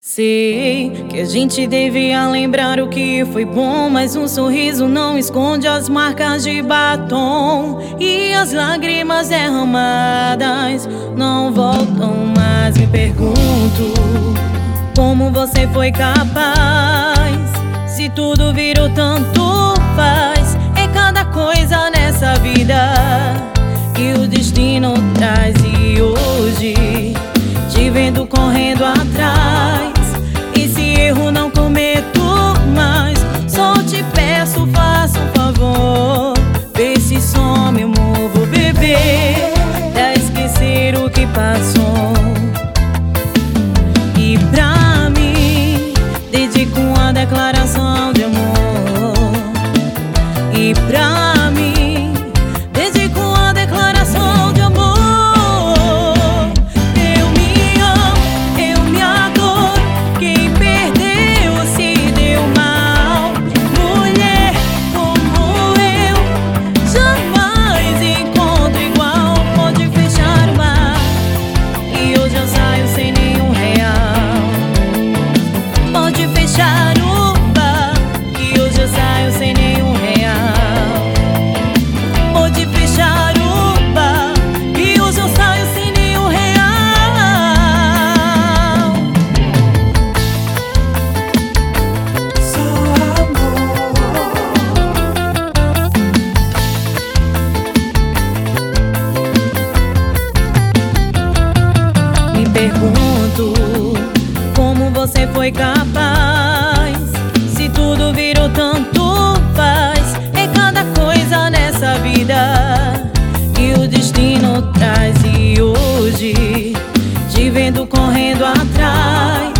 Sei que a gente devia lembrar o que foi bom, mas um sorriso não esconde as marcas de batom. E as lágrimas derramadas não voltam mais. Me pergunto como você foi capaz. Se tudo virou tanto faz, é cada coisa nessa vida que o destino traz. E hoje te vendo correndo atrás, esse erro não cometo mais. Só te peço, faça um favor, vê se some, eu movo, bebê, pra esquecer o que passou. E pra mim dedico uma declaração de amor. E pra mim dedico uma declaração de amor. Pergunto como você foi capaz. Se tudo virou tanto faz, é cada coisa nessa vida que o destino traz. E hoje te vendo correndo atrás,